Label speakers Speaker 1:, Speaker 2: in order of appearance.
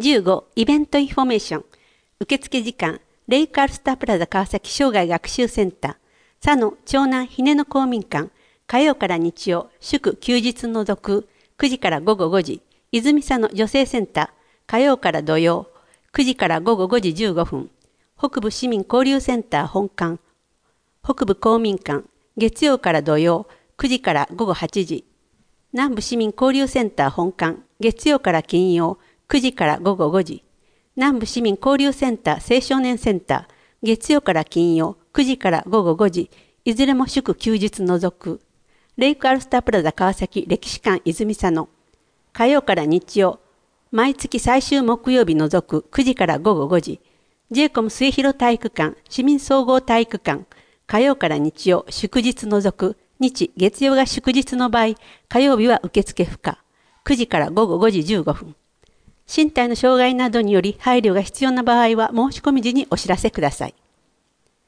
Speaker 1: 15、イベントインフォメーション。受付時間、レイクアルスタープラザ川崎生涯学習センター。佐野長南ひねの公民館。火曜から日曜、祝休日除く、9時から午後5時。泉佐野女性センター。火曜から土曜、9時から午後5時15分。北部市民交流センター本館。北部公民館。月曜から土曜、9時から午後8時。南部市民交流センター本館。月曜から金曜、9時から午後5時。南部市民交流センター青少年センター。月曜から金曜、9時から午後5時。いずれも祝休日除く。レイクアルスタープラザ川崎歴史館泉佐野。火曜から日曜、毎月最終木曜日除く9時から午後5時。JCOM 末広体育館、市民総合体育館。火曜から日曜、祝日除く。日、月曜が祝日の場合、火曜日は受付不可。9時から午後5時15分。身体の障害などにより配慮が必要な場合は申し込み時にお知らせください。